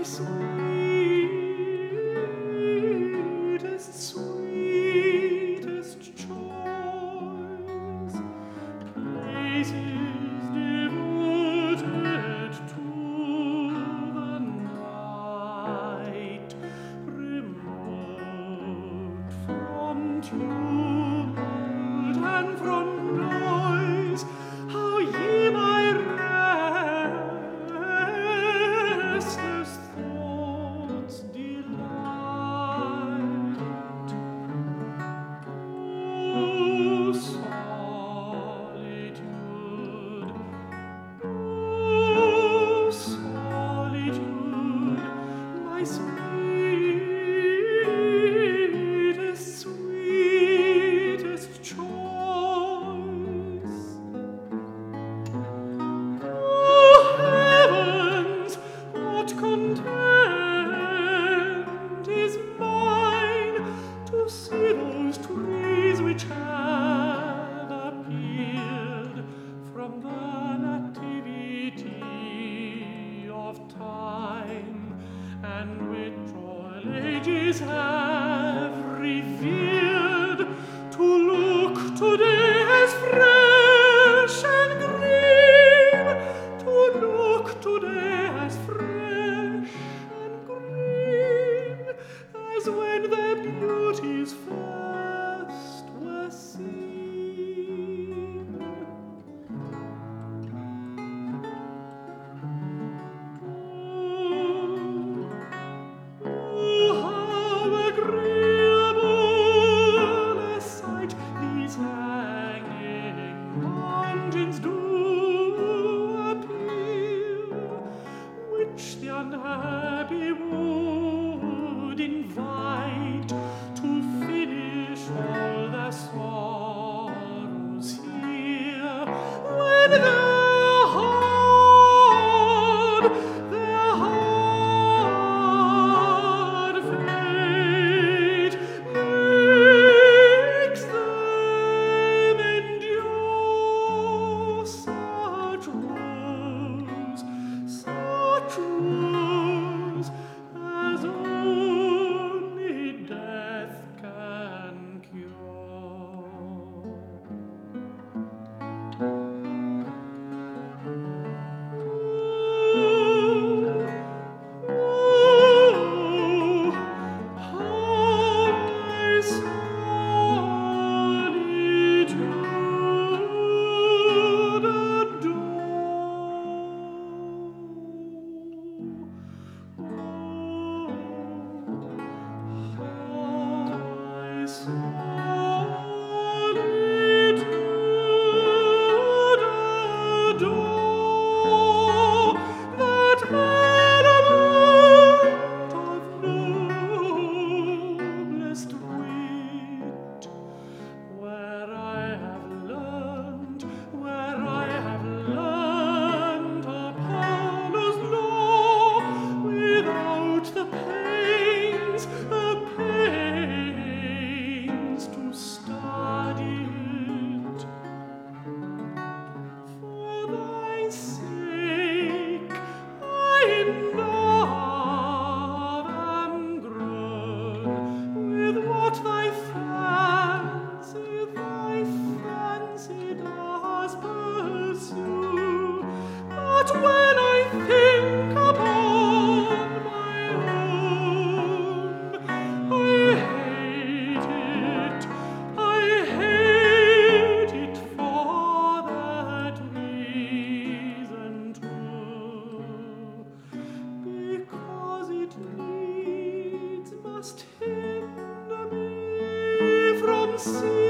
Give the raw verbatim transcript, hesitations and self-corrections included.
sweetest, sweetest choice, places devoted to the night, remote from tumult and from noise. How ye my restless thoughts delight! Oh, solitude! Oh, solitude! My sweetest, sweetest choice! Oh, heavens, what content is mine to see those trees which have appeared from the nativity of time, and which all ages have revered, to look today as fresh and green, to look today as fresh and green as when their beauties first were seen. Oh, how agreeable a sight these hanging mountains do appear, which the unhappy would invite to finish all their sorrows here, when their hard, their hard fate makes them endure such woes, such woes as only death can cure. Oh, how my solitude adore, that element of noblest wit, where I have learned, where I have learned Apollo's law, without the pains, the pains to study it. For thy sake I love am grown, with what thy fancy, thy fancy does pursue. But when I think upon my own, I hate it, I hate it for that reason too, because it needs must hinder me from seeing